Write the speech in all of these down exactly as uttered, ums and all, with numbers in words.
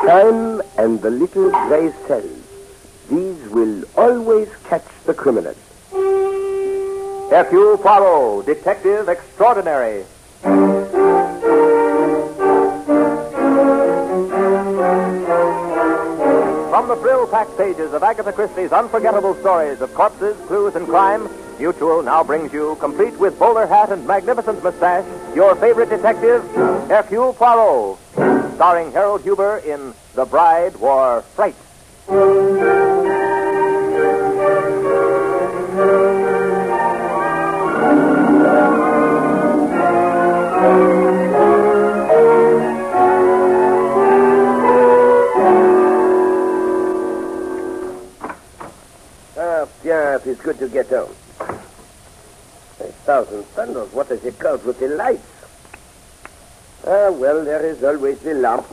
Time and the little gray cells. These will always catch the criminal. Hercule Poirot, Detective Extraordinary. From the thrill-packed pages of Agatha Christie's unforgettable stories of corpses, clues, and crime, Mutual now brings you, complete with bowler hat and magnificent mustache, your favorite detective, Hercule Poirot, starring Harold Huber in The Bride Wore Fright. Ah, bien, it is good to get home. A thousand thunders, what is it called with the lights? Ah, well, there is always the lamp.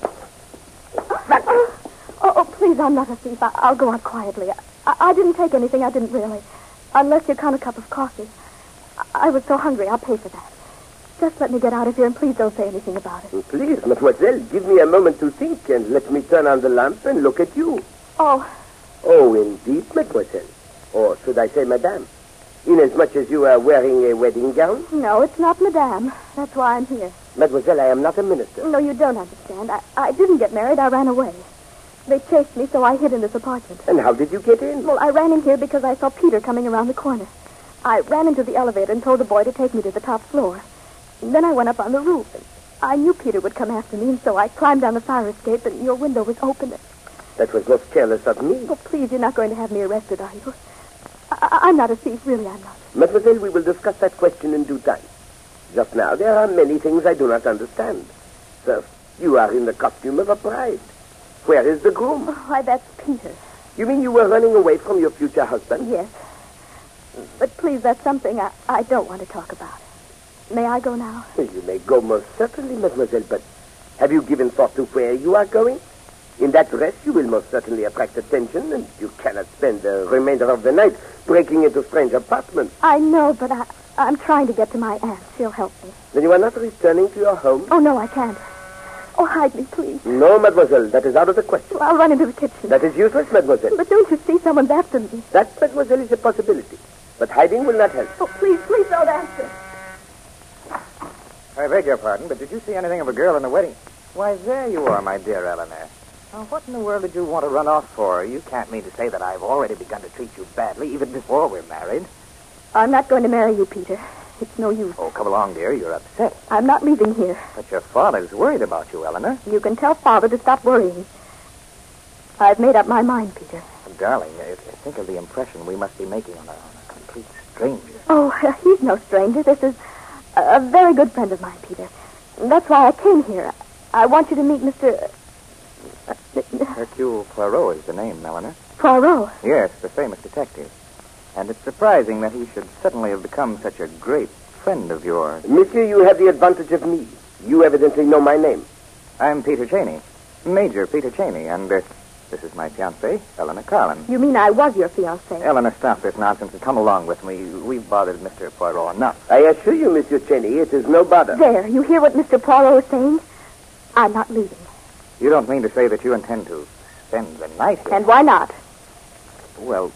Oh, oh, please, I'm not a thief. I, I'll go out quietly. I, I didn't take anything. I didn't really. Unless you count a cup of coffee. I, I was so hungry. I'll pay for that. Just let me get out of here, and please don't say anything about it. Please, mademoiselle, give me a moment to think, and let me turn on the lamp and look at you. Oh. Oh, indeed, mademoiselle. Or should I say madame? Inasmuch as you are wearing a wedding gown? No, it's not madame. That's why I'm here. Mademoiselle, I am not a minister. No, you don't understand. I, I didn't get married. I ran away. They chased me, so I hid in this apartment. And how did you get in? Well, I ran in here because I saw Peter coming around the corner. I ran into the elevator and told the boy to take me to the top floor. And then I went up on the roof. And I knew Peter would come after me, and so I climbed down the fire escape, and your window was open. That was most careless of me. Oh, please, you're not going to have me arrested, are you? I- I'm not a thief. Really, I'm not. Mademoiselle, we will discuss that question in due time. Just now, there are many things I do not understand. First, you are in the costume of a bride. Where is the groom? Oh, why, that's Peter. You mean you were running away from your future husband? Yes. But please, that's something I, I don't want to talk about. May I go now? You may go most certainly, mademoiselle, but have you given thought to where you are going? In that dress, you will most certainly attract attention, and you cannot spend the remainder of the night breaking into strange apartments. I know, but I, I'm trying to get to my aunt. She'll help me. Then you are not returning to your home? Oh, no, I can't. Oh, hide me, please. No, mademoiselle, that is out of the question. Well, I'll run into the kitchen. That is useless, mademoiselle. But don't you see someone's after me? That, mademoiselle, is a possibility. But hiding will not help. Oh, please, please don't answer. I beg your pardon, but did you see anything of a girl in the wedding? Why, there you are, my dear Eleanor. Now, what in the world did you want to run off for? You can't mean to say that I've already begun to treat you badly, even before we're married. I'm not going to marry you, Peter. It's no use. Oh, come along, dear. You're upset. I'm not leaving here. But your father's worried about you, Eleanor. You can tell Father to stop worrying. I've made up my mind, Peter. Darling, uh, think of the impression we must be making on a, on a complete stranger. Oh, he's no stranger. This is a, a very good friend of mine, Peter. That's why I came here. I want you to meet Mister Uh, Hercule Poirot is the name, Eleanor. Poirot? Yes, the famous detective. And it's surprising that he should suddenly have become such a great friend of yours. Monsieur, you have the advantage of me. You evidently know my name. I'm Peter Cheney, Major Peter Cheney, and uh, this is my fiancée, Eleanor Carlin. You mean I was your fiancée? Eleanor, stop this nonsense and come along with me. We've bothered Mister Poirot enough. I assure you, Monsieur Cheney, it is no bother. There, you hear what Mister Poirot is saying? I'm not leaving. You don't mean to say that you intend to spend the night here? And why not? Well,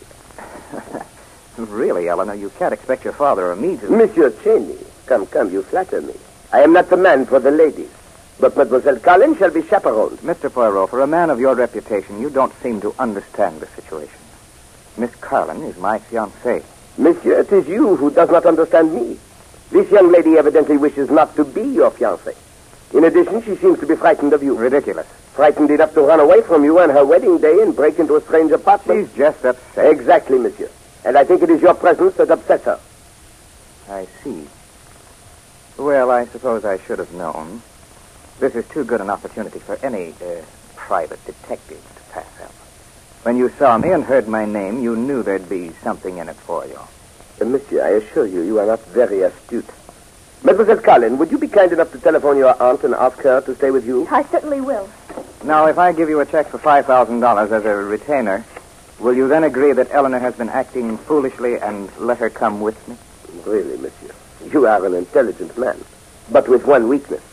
really, Eleanor, you can't expect your father or me to... Monsieur Cheney, come, come, you flatter me. I am not the man for the ladies. But Mademoiselle Carlin shall be chaperoned. Mister Poirot, for a man of your reputation, you don't seem to understand the situation. Miss Carlin is my fiancée. Monsieur, it is you who does not understand me. This young lady evidently wishes not to be your fiancée. In addition, she seems to be frightened of you. Ridiculous. Frightened enough to run away from you on her wedding day and break into a strange apartment. She's just upset. Exactly, monsieur. And I think it is your presence that upsets her. I see. Well, I suppose I should have known. This is too good an opportunity for any uh, private detective to pass up. When you saw me and heard my name, you knew there'd be something in it for you. Uh, monsieur, I assure you, you are not very astute. Mademoiselle Carlin, would you be kind enough to telephone your aunt and ask her to stay with you? I certainly will. Now, if I give you a check for five thousand dollars as a retainer, will you then agree that Eleanor has been acting foolishly and let her come with me? Really, monsieur, you are an intelligent man, but with one weakness.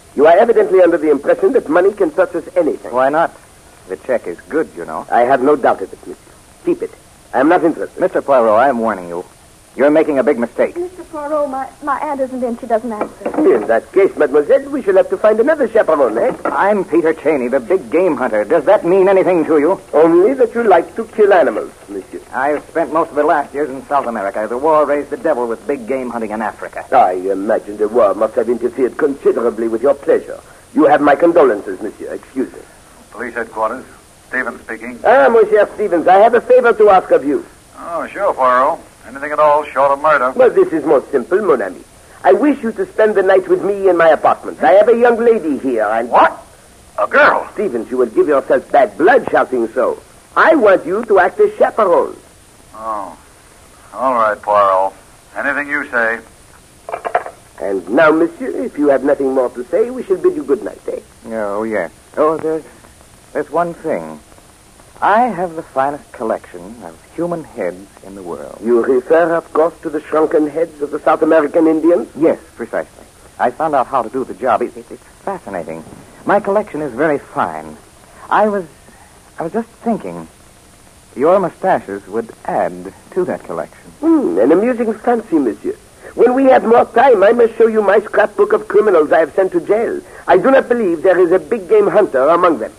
You are evidently under the impression that money can purchase anything. Why not? The check is good, you know. I have no doubt of it, monsieur. Keep it. I am not interested. Mister Poirot, I am warning you. You're making a big mistake. Mister Poirot, my, my aunt isn't in. She doesn't answer. In that case, mademoiselle, we shall have to find another chaperone, eh? I'm Peter Cheney, the big game hunter. Does that mean anything to you? Only that you like to kill animals, monsieur. I've spent most of the last years in South America. The war raised the devil with big game hunting in Africa. I imagine the war must have interfered considerably with your pleasure. You have my condolences, monsieur. Excuse me. Police headquarters. Stevens speaking. Ah, Monsieur Stevens, I have a favor to ask of you. Oh, sure, Poirot. Anything at all short of murder. Well, this is most simple, mon ami. I wish you to spend the night with me in my apartment. I have a young lady here, and... What? A girl? Stevens, you will give yourself bad blood shouting so. I want you to act as chaperone. Oh. All right, Poirot. Anything you say. And now, monsieur, if you have nothing more to say, we shall bid you good night, eh? Oh, yes. Oh, there's, there's one thing. I have the finest collection of human heads in the world. You refer, of course, to the shrunken heads of the South American Indians? Yes, precisely. I found out how to do the job. It, it, it's fascinating. My collection is very fine. I was, I was just thinking, your mustaches would add to that collection. Hmm, an amusing fancy, monsieur. When we have more time, I must show you my scrapbook of criminals I have sent to jail. I do not believe there is a big game hunter among them.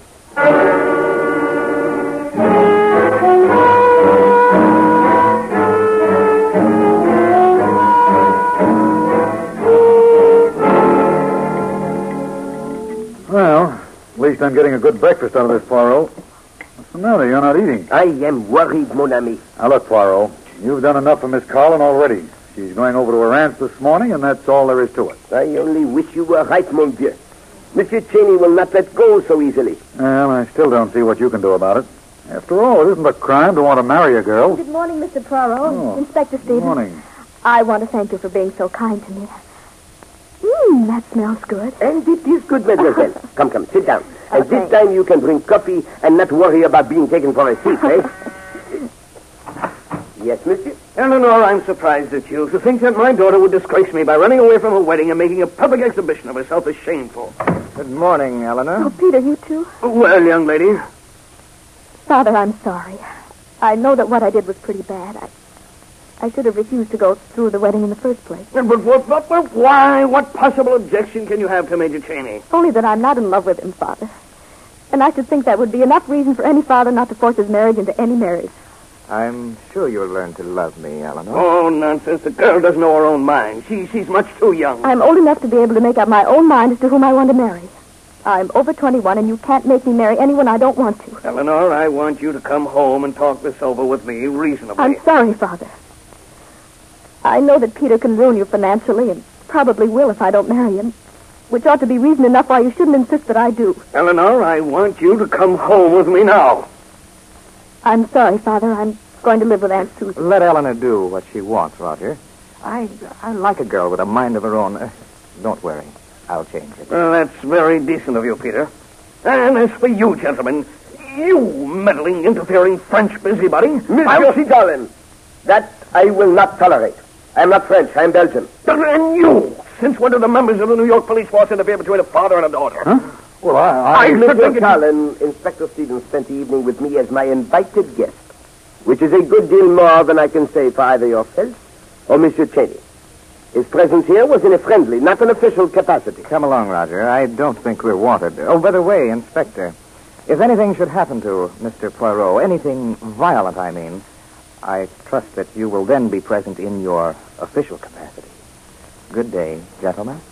Well, at least I'm getting a good breakfast out of this, Poirot. What's the matter? You're not eating. I am worried, mon ami. Now, look, Poirot, you've done enough for Miss Carlin already. She's going over to her aunt's this morning, and that's all there is to it. I only wish you were right, mon Dieu. Monsieur Cheney will not let go so easily. Well, I still don't see what you can do about it. After all, it isn't a crime to want to marry a girl. Good morning, Mister Poirot. Oh, Inspector Stevens. Good morning. I want to thank you for being so kind to me. Mmm, that smells good. And it is good, mademoiselle. Come, come, sit down. And Okay. this time you can drink coffee and not worry about being taken for a seat, eh? Yes, monsieur? Eleanor, I'm surprised at you. To think that my daughter would disgrace me by running away from a wedding and making a public exhibition of herself is shameful. Good morning, Eleanor. Oh, Peter, you too? Well, young lady, Father, I'm sorry. I know that what I did was pretty bad. I, I should have refused to go through the wedding in the first place. but, what, but, but why? What possible objection can you have to Major Cheney? Only that I'm not in love with him, Father. And I should think that would be enough reason for any father not to force his marriage into any marriage. I'm sure you'll learn to love me, Eleanor. Oh, nonsense. The girl doesn't know her own mind. She, she's much too young. I'm old enough to be able to make up my own mind as to whom I want to marry. I'm over twenty-one, and you can't make me marry anyone I don't want to. Eleanor, I want you to come home and talk this over with me reasonably. I'm sorry, Father. I know that Peter can ruin you financially, and probably will if I don't marry him, which ought to be reason enough why you shouldn't insist that I do. Eleanor, I want you to come home with me now. I'm sorry, Father. I'm going to live with Aunt Susan. Let Eleanor do what she wants, Roger. I I like a girl with a mind of her own. Uh, don't worry. I'll change it. Well, that's very decent of you, Peter. And as for you, gentlemen, you meddling, interfering French busybody. Monsieur Sidolin, that I will not tolerate. I'm not French. I'm Belgian. And you! Since when do the members of the New York police force interfere between a father and a daughter? Huh? Well, I... I... I should Mister think it- Carlin, Inspector Stevens spent the evening with me as my invited guest, which is a good deal more than I can say for either yourself or Monsieur Cheney. His presence here was in a friendly, not an official capacity. Come along, Roger. I don't think we're wanted. Oh, by the way, Inspector, if anything should happen to Mister Poirot, anything violent, I mean, I trust that you will then be present in your official capacity. Good day, gentlemen.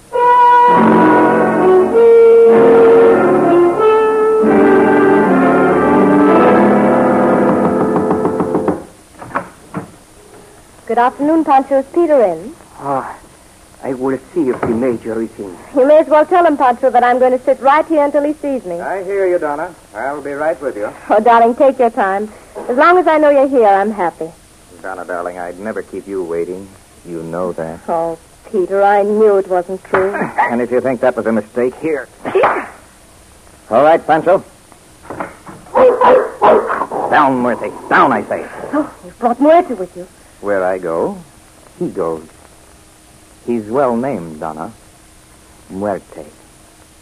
Good afternoon, Pancho. Is Peter in? Ah, I will see if the major is in. You may as well tell him, Pancho, that I'm going to sit right here until he sees me. I hear you, Donna. I'll be right with you. Oh, darling, take your time. As long as I know you're here, I'm happy. Donna, darling, I'd never keep you waiting. You know that. Oh, Peter, I knew it wasn't true. And if you think that was a mistake, here. All right, Pancho. Down, Murphy. Down, I say. Oh, you've brought Muerte with you. Where I go, he goes. He's well named, Donna. Muerte.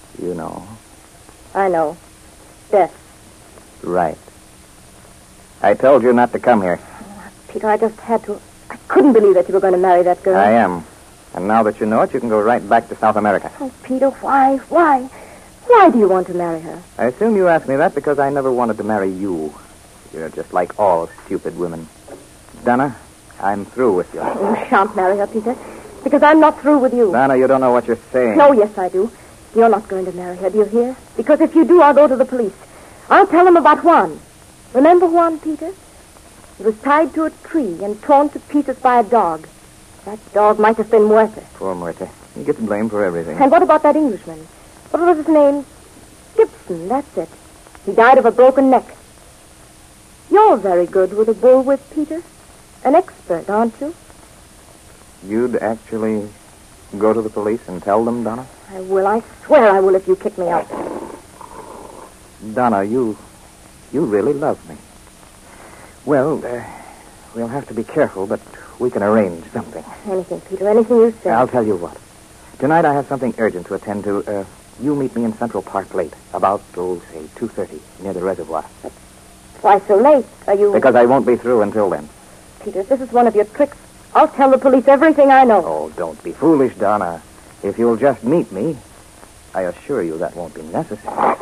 You know. I know. Death. Right. I told you not to come here. Peter, I just had to. I couldn't believe that you were going to marry that girl. I am. And now that you know it, you can go right back to South America. Oh, Peter, why? Why? Why do you want to marry her? I assume you asked me that because I never wanted to marry you. You're just like all stupid women. Donna, I'm through with you. You shan't marry her, Peter, because I'm not through with you. Donna, you don't know what you're saying. No, yes, I do. You're not going to marry her, do you hear? Because if you do, I'll go to the police. I'll tell them about Juan. Remember Juan, Peter? He was tied to a tree and torn to pieces by a dog. That dog might have been Muerte. Poor Muerte. He gets blamed for everything. And what about that Englishman? What was his name? Gibson, that's it. He died of a broken neck. You're very good with a bullwhip, Peter. An expert, aren't you? You'd actually go to the police and tell them, Donna? I will. I swear I will if you kick me out. Donna, you... you really love me. Well, uh, we'll have to be careful, but we can arrange something. Anything, Peter, anything you say. I'll tell you what. Tonight I have something urgent to attend to. Uh, you meet me in Central Park late, about, oh, say, two thirty, near the reservoir. Why so late? Are you... Because I won't be through until then. Peter, if this is one of your tricks, I'll tell the police everything I know. Oh, don't be foolish, Donna. If you'll just meet me, I assure you that won't be necessary.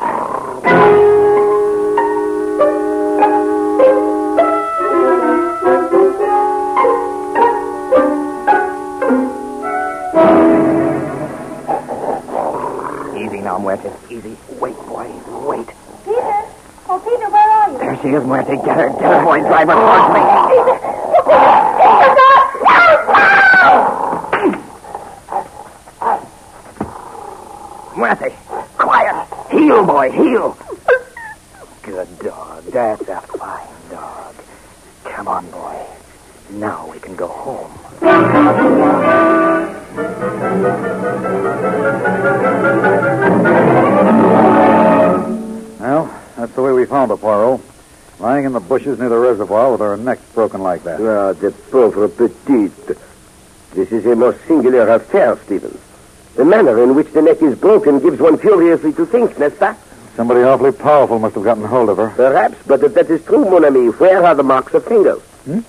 Easy now, Muerte. Easy. Wait, boy. Wait. Peter? Oh, Peter, where are you? There she is, Muerte. Get her. Get her, boy. Drive her towards me. Peter! Peter, no! Muerte. Quiet. Heel, boy. Heel. Good dog. That's a fine dog. Come on, boy. Now we can go home. Well, that's the way we found her, Poirot. Lying in the bushes near the reservoir with her neck broken like that. Ah, the pauvre petite. This is a most singular affair, Stevens. The manner in which the neck is broken gives one furiously to think, n'est-ce pas? Somebody awfully powerful must have gotten hold of her. Perhaps, but if that is true, mon ami, where are the marks of fingers? Hmm?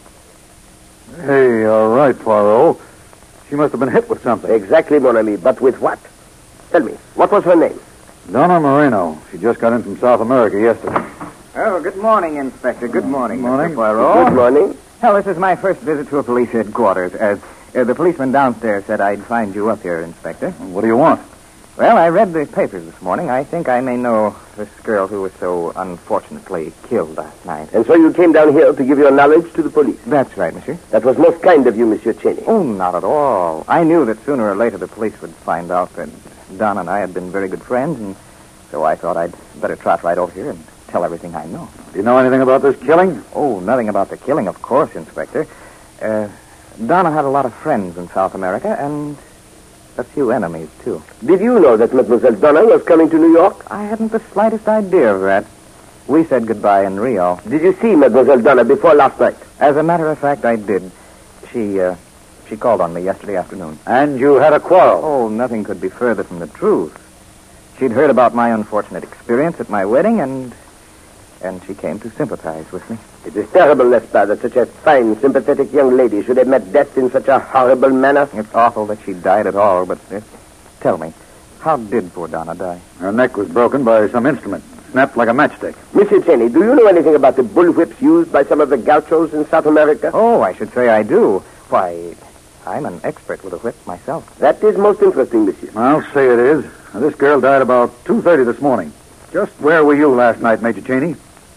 Hey, all right, Poirot. She must have been hit with something. Exactly, mon ami, but with what? Tell me, what was her name? Donna Moreno. She just got in from South America yesterday. Oh, good morning, Inspector. Good morning, Good morning. Mister Poirot. Good morning. Well, this is my first visit to a police headquarters. As uh, the policeman downstairs said I'd find you up here, Inspector. What do you want? Well, I read the papers this morning. I think I may know this girl who was so unfortunately killed last night. And so you came down here to give your knowledge to the police? That's right, monsieur. That was most kind of you, Monsieur Cheney. Oh, not at all. I knew that sooner or later the police would find out that Don and I had been very good friends, and so I thought I'd better trot right over here and tell everything I know. Do you know anything about this killing? Oh, nothing about the killing, of course, Inspector. Uh, Donna had a lot of friends in South America, and a few enemies, too. Did you know that Mademoiselle Donna was coming to New York? I hadn't the slightest idea of that. We said goodbye in Rio. Did you see Mademoiselle Donna before last night? As a matter of fact, I did. She, uh, she called on me yesterday afternoon. And you had a quarrel? Oh, nothing could be further from the truth. She'd heard about my unfortunate experience at my wedding, and and she came to sympathize with me. It is terrible, n'est-ce pas, that such a fine, sympathetic young lady should have met death in such a horrible manner. It's awful that she died at all, but uh, tell me, how did poor Donna die? Her neck was broken by some instrument, snapped like a matchstick. Monsieur Cheney, do you know anything about the bullwhips used by some of the gauchos in South America? Oh, I should say I do. Why, I'm an expert with a whip myself. That is most interesting, monsieur. I'll say it is. Now, this girl died about two thirty this morning. Just where were you last night, Major Cheney?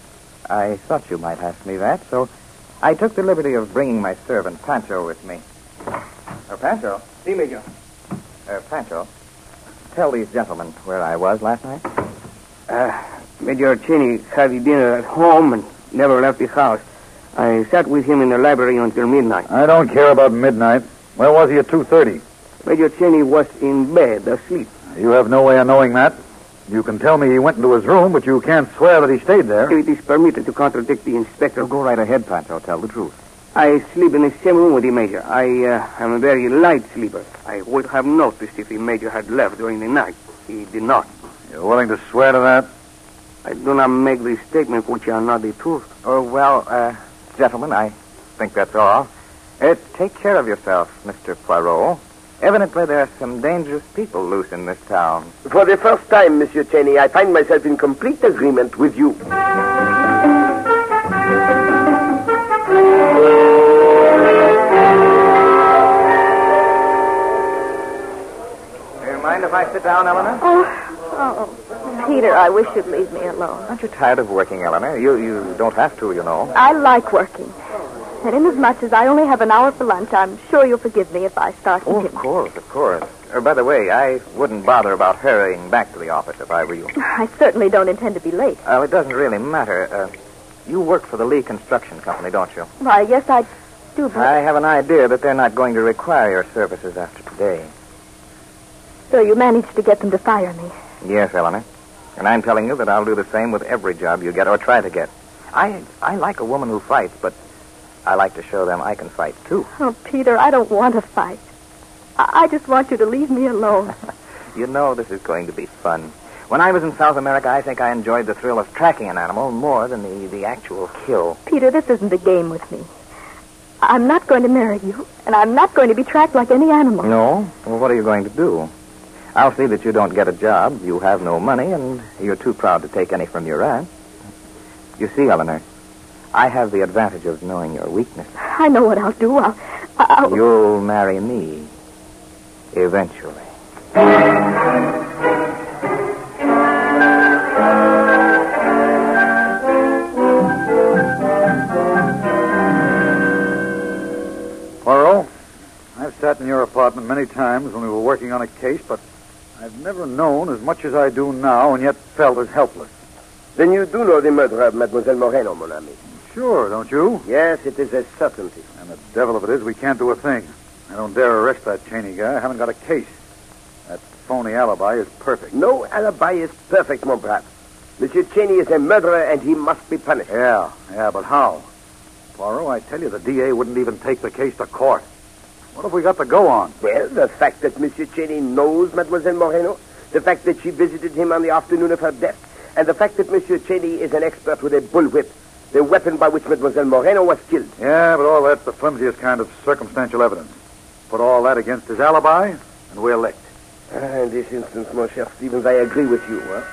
I thought you might ask me that, so I took the liberty of bringing my servant, Pancho, with me. Oh, Pancho. See, Major. Uh, Pancho, tell these gentlemen where I was last night. Uh, Major Cheney had dinner at home and never left the house. I sat with him in the library until midnight. I don't care about midnight. Where was he at two thirty? Major Cheney was in bed, asleep. You have no way of knowing that. You can tell me he went into his room, but you can't swear that he stayed there. It is permitted to contradict the inspector. So go right ahead, Pancho. Tell the truth. I sleep in the same room with the Major. I uh, am a very light sleeper. I would have noticed if the Major had left during the night. he did not. You're willing to swear to that? I do not make these statements which are not the truth. Oh, well, uh, gentlemen, I think that's all. Uh, take care of yourself, Mister Poirot. Evidently, there are some dangerous people loose in this town. For the first time, Monsieur Cheney, I find myself in complete agreement with you. Do you mind if I sit down, Eleanor? Oh, oh, Peter, I wish you'd leave me alone. Aren't you tired of working, Eleanor? You you don't have to, you know. I like working. And inasmuch as I only have an hour for lunch, I'm sure you'll forgive me if I start Oh, of eating. course, of course. Uh, by the way, I wouldn't bother about hurrying back to the office if I were you. I certainly don't intend to be late. Oh, it doesn't really matter. Uh, you work for the Lee Construction Company, don't you? Why, yes, I do, but... I have an idea that they're not going to require your services after today. So you managed to get them to fire me. Yes, Eleanor. And I'm telling you that I'll do the same with every job you get or try to get. I I like a woman who fights, but I like to show them I can fight, too. Oh, Peter, I don't want to fight. I, I just want you to leave me alone. You know this is going to be fun. When I was in South America, I think I enjoyed the thrill of tracking an animal more than the, the actual kill. Peter, this isn't a game with me. I'm not going to marry you, and I'm not going to be tracked like any animal. No? Well, what are you going to do? I'll see that you don't get a job, you have no money, and you're too proud to take any from your aunt. You see, Eleanor, I have the advantage of knowing your weakness. I know what I'll do. I'll... I'll... You'll marry me. Eventually. Poirot, I've sat in your apartment many times when we were working on a case, but I've never known as much as I do now and yet felt as helpless. Then you do know the murder of Mademoiselle Moreno, mon ami. Sure, don't you? Yes, it is a certainty. And the devil of it is, we can't do a thing. I don't dare arrest that Cheney guy. I haven't got a case. That phony alibi is perfect. No alibi is perfect, mon brave. Monsieur Cheney is a murderer, and he must be punished. Yeah, yeah, but how? Poirot, I tell you, the D A wouldn't even take the case to court. What have we got to go on? Well, the fact that Monsieur Cheney knows Mademoiselle Moreno, the fact that she visited him on the afternoon of her death, and the fact that Monsieur Cheney is an expert with a bullwhip, the weapon by which Mademoiselle Moreno was killed. Yeah, but all that's the flimsiest kind of circumstantial evidence. Put all that against his alibi, and we're licked. Ah, in this instance, mon cher Stevens, I agree with you. Huh?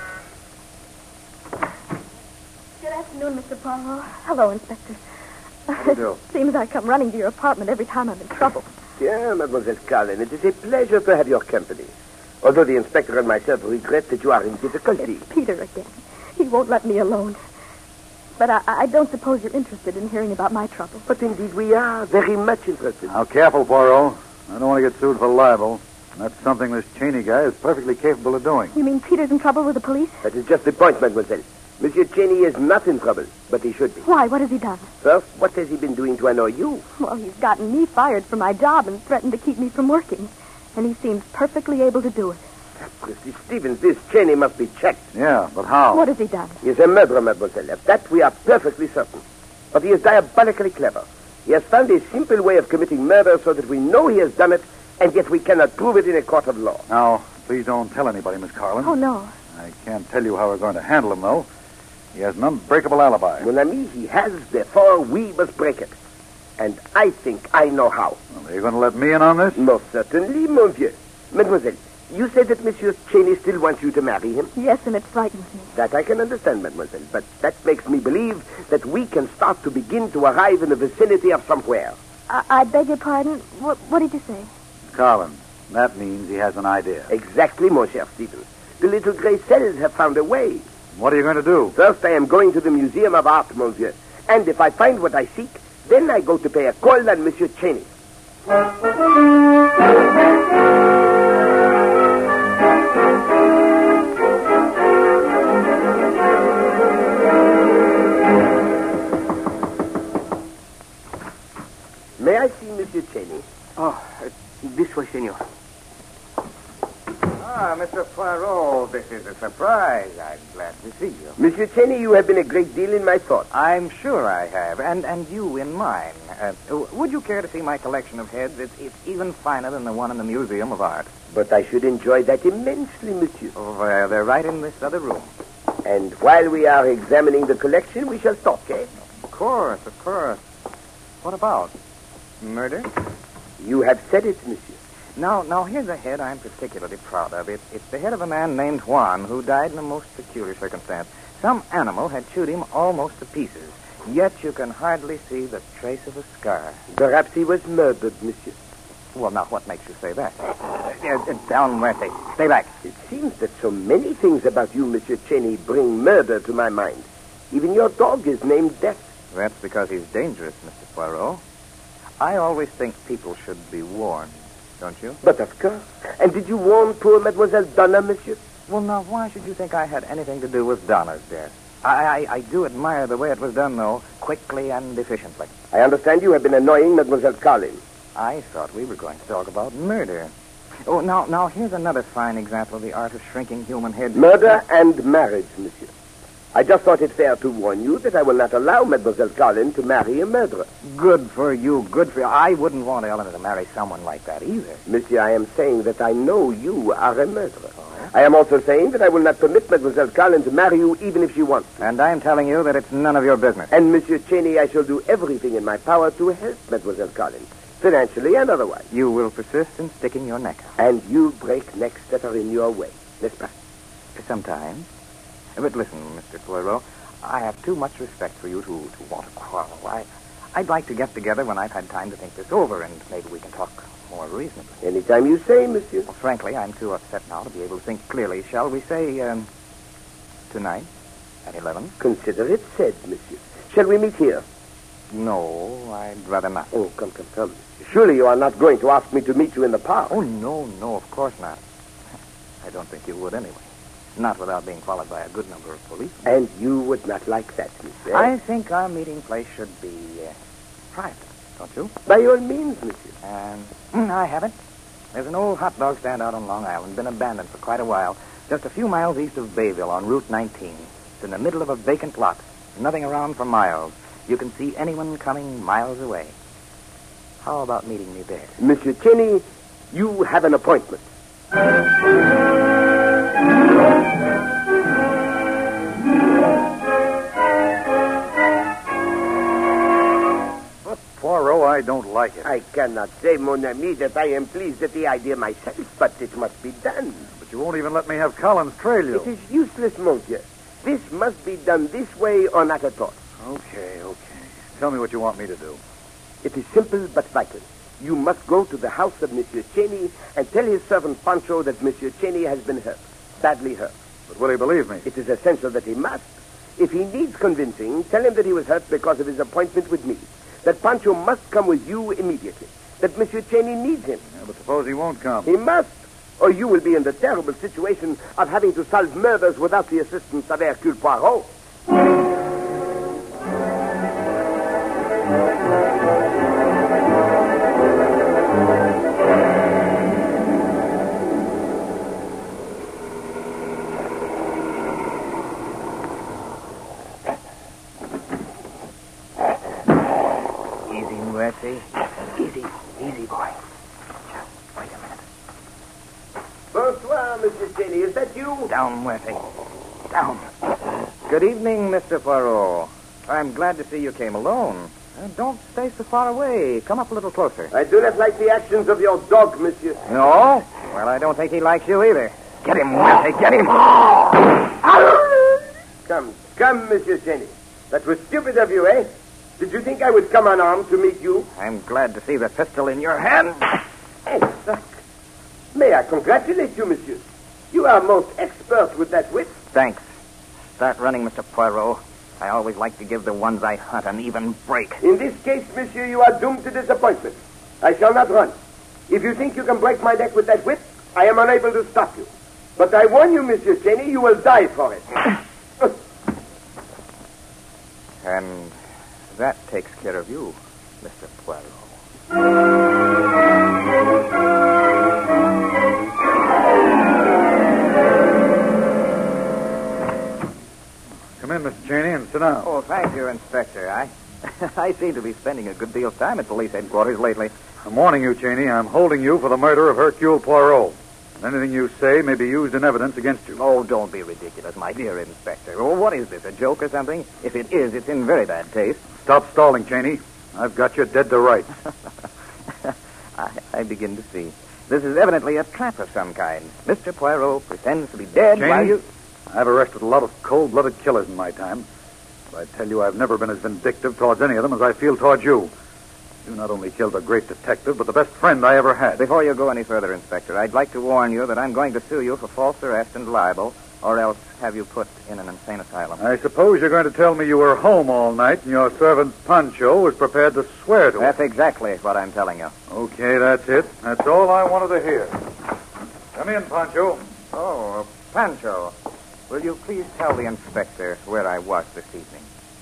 Good afternoon, Mister Poirot. Hello, Inspector. How do you do? Seems I come running to your apartment every time I'm in trouble. Yeah, Mademoiselle Carlin, it is a pleasure to have your company. Although the inspector and myself regret that you are in difficulty. It's Peter again. He won't let me alone. But I, I don't suppose you're interested in hearing about my trouble. But indeed, we are very much interested. Now, careful, Poirot. I don't want to get sued for libel. That's something this Cheney guy is perfectly capable of doing. You mean Peter's in trouble with the police? That is just the point, mademoiselle. Monsieur Cheney is not in trouble, but he should be. Why? What has he done? First, what has he been doing to annoy you? Well, he's gotten me fired from my job and threatened to keep me from working. And he seems perfectly able to do it. Christy Stevens, this Cheney must be checked. Yeah, but how? What has he done? He is a murderer, mademoiselle. Of that we are perfectly certain. But he is diabolically clever. He has found a simple way of committing murder so that we know he has done it, and yet we cannot prove it in a court of law. Now, please don't tell anybody, Miss Carlin. Oh, no. I can't tell you how we're going to handle him, though. He has an unbreakable alibi. Mon ami, he has, therefore we must break it. And I think I know how. Well, are you going to let me in on this? Most certainly, mon vieux. Mademoiselle, you said that Monsieur Cheney still wants you to marry him? Yes, and it frightens me. That I can understand, mademoiselle. But that makes me believe that we can start to begin to arrive in the vicinity of somewhere. I, I beg your pardon? What, what did you say? Carlin, that means he has an idea. Exactly, mon cher Stevens. The little gray cells have found a way. What are you going to do? First, I am going to the Museum of Art, mon vieux. And if I find what I seek, then I go to pay a call on Monsieur Cheney. May I see Monsieur Cheney? Oh, uh, this way, senor. Ah, Mister Poirot, this is a surprise. I'm glad to see you. Monsieur Cheney, you have been a great deal in my thoughts. I'm sure I have, and, and you in mine. Uh, would you care to see my collection of heads? It's, it's even finer than the one in the Museum of Art. But I should enjoy that immensely, monsieur. Oh, uh, they're right in this other room. And while we are examining the collection, we shall talk, eh? Of course, of course. What about? Murder? You have said it, monsieur. Now, now, here's a head I'm particularly proud of. It, it's the head of a man named Juan who died in a most peculiar circumstance. Some animal had chewed him almost to pieces, yet you can hardly see the trace of a scar. Perhaps he was murdered, monsieur. Well, now, what makes you say that? Uh, uh, down, Murphy. Stay back. It seems that so many things about you, Monsieur Cheney, bring murder to my mind. Even your dog is named Death. That's because he's dangerous, Mister Poirot. I always think people should be warned, don't you? But of course. And did you warn poor Mademoiselle Donna, monsieur? Well, now, why should you think I had anything to do with Donna's death? I, I, I do admire the way it was done, though, quickly and efficiently. I understand you have been annoying Mademoiselle Collins. I thought we were going to talk about murder. Oh, now, now, here's another fine example of the art of shrinking human heads. Murder and marriage, monsieur. I just thought it fair to warn you that I will not allow Mademoiselle Collins to marry a murderer. Good for you, good for you. I wouldn't want Eleanor to marry someone like that either. Monsieur, I am saying that I know you are a murderer. Oh. I am also saying that I will not permit Mademoiselle Collins to marry you even if she wants to. And I'm telling you that it's none of your business. And, Monsieur Cheney, I shall do everything in my power to help Mademoiselle Collins, financially and otherwise. You will persist in sticking your neck out. And you break necks that are in your way. N'est-ce pas? Sometimes. But listen, Mister Poirot, I have too much respect for you to, to want to quarrel. I, I'd like to get together when I've had time to think this over, and maybe we can talk more reasonably. Anytime you say, monsieur. Well, frankly, I'm too upset now to be able to think clearly. Shall we say, um, tonight at eleven? Consider it said, monsieur. Shall we meet here? No, I'd rather not. Oh, come, come, come. Surely you are not going to ask me to meet you in the park. Oh, no, no, of course not. I don't think you would anyway. Not without being followed by a good number of police. And you would not like that, monsieur? I think our meeting place should be uh, private, don't you? By all means, monsieur. And I haven't. There's an old hot dog stand out on Long Island, been abandoned for quite a while, just a few miles east of Bayville on Route nineteen. It's in the middle of a vacant lot. Nothing around for miles. You can see anyone coming miles away. How about meeting me there? Monsieur Cheney, you have an appointment. But, Poirot, I don't like it. I cannot say, mon ami, that I am pleased at the idea myself, but it must be done. But you won't even let me have Collins trail you. It is useless, monsieur. This must be done this way or not at all. Okay, okay. Tell me what you want me to do. It is simple but vital. You must go to the house of Monsieur Cheney and tell his servant Pancho that Monsieur Cheney has been hurt, badly hurt. But will he believe me? It is essential that he must. If he needs convincing, tell him that he was hurt because of his appointment with me, that Pancho must come with you immediately, that Monsieur Cheney needs him. Yeah, but suppose he won't come. He must, or you will be in the terrible situation of having to solve murders without the assistance of Hercule Poirot. Easy, easy, easy, boy. Just wait a minute. Bonsoir, Monsieur Cheney. Is that you? Down, Murphy. Down. Good evening, Mister Poirot. I'm glad to see you came alone. Uh, don't stay so far away. Come up a little closer. I do not like the actions of your dog, monsieur. No? Well, I don't think he likes you either. Get him, Murphy. Get him. Come, come, Monsieur Cheney. That was stupid of you, eh? Did you think I would come unarmed to meet you? I'm glad to see the pistol in your hand. Oh, suck. May I congratulate you, monsieur? You are most expert with that whip. Thanks. Start running, Mister Poirot. I always like to give the ones I hunt an even break. In this case, monsieur, you are doomed to disappointment. I shall not run. If you think you can break my neck with that whip, I am unable to stop you. But I warn you, Monsieur Cheney, you will die for it. And that takes care of you, Mister Poirot. Sit down. Oh, thank you, Inspector. I, I seem to be spending a good deal of time at police headquarters lately. I'm warning you, Cheney. I'm holding you for the murder of Hercule Poirot. And anything you say may be used in evidence against you. Oh, don't be ridiculous, my dear Inspector. Oh, what is this, a joke or something? If it is, it's in very bad taste. Stop stalling, Cheney. I've got you dead to rights. I, I begin to see. This is evidently a trap of some kind. Mister Poirot pretends to be dead Cheney, while you... I've arrested a lot of cold-blooded killers in my time. But I tell you, I've never been as vindictive towards any of them as I feel towards you. You not only killed a great detective, but the best friend I ever had. Before you go any further, Inspector, I'd like to warn you that I'm going to sue you for false arrest and libel, or else have you put in an insane asylum. I suppose you're going to tell me you were home all night and your servant Pancho was prepared to swear to it. That's exactly what I'm telling you. Okay, that's it. That's all I wanted to hear. Come in, Pancho. Oh, Pancho, will you please tell the Inspector where I was this evening?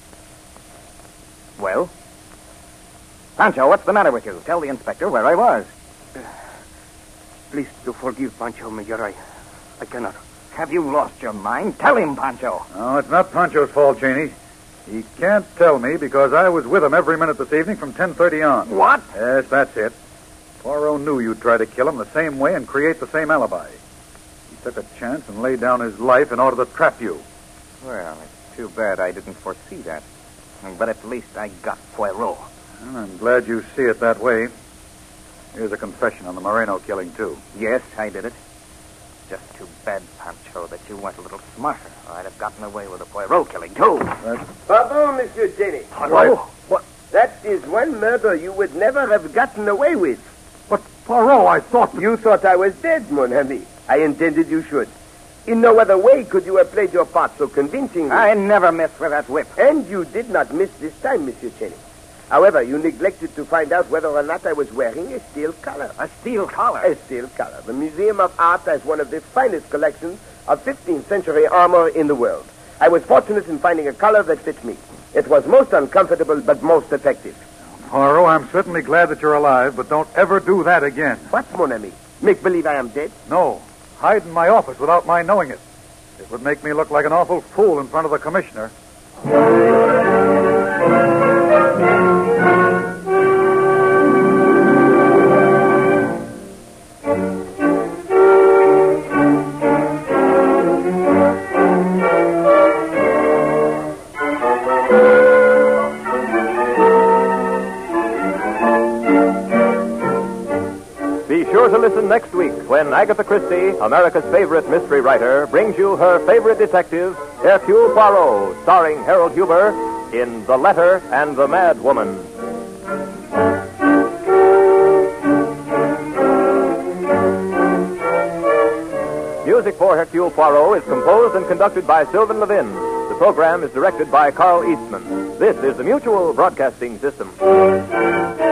Well? Pancho, what's the matter with you? Tell the Inspector where I was. Please do forgive Pancho, Major. I, I cannot. Have you lost your mind? Tell him, Pancho. No, it's not Pancho's fault, Cheney. He can't tell me because I was with him every minute this evening from ten thirty on. What? Yes, that's it. Poirot knew you'd try to kill him the same way and create the same alibi. He took a chance and laid down his life in order to trap you. Well, it's too bad I didn't foresee that. But at least I got Poirot. Well, I'm glad you see it that way. Here's a confession on the Moreno killing, too. Yes, I did it. Just too bad, Pancho, that you weren't a little smarter. I'd have gotten away with the Poirot killing, too. That's... Pardon, Monsieur Cheney. Poirot? What? That is one murder you would never have gotten away with. But, Poirot, I thought... You thought I was dead, mon ami. I intended you should. In no other way could you have played your part so convincingly. I never miss with that whip. And you did not miss this time, Monsieur Cheney. However, you neglected to find out whether or not I was wearing a steel collar. A steel collar? A steel collar. The Museum of Art has one of the finest collections of fifteenth century armor in the world. I was fortunate in finding a collar that fit me. It was most uncomfortable, but most effective. Poirot, I'm certainly glad that you're alive, but don't ever do that again. What, mon ami? Make believe I am dead? No. Hide in my office without my knowing it. It would make me look like an awful fool in front of the commissioner. Be sure to listen next week when Agatha Christie, America's favorite mystery writer, brings you her favorite detective, Hercule Poirot, starring Harold Huber in The Letter and the Mad Woman. Music for Hercule Poirot is composed and conducted by Sylvan Levin. The program is directed by Carl Eastman. This is the Mutual Broadcasting System.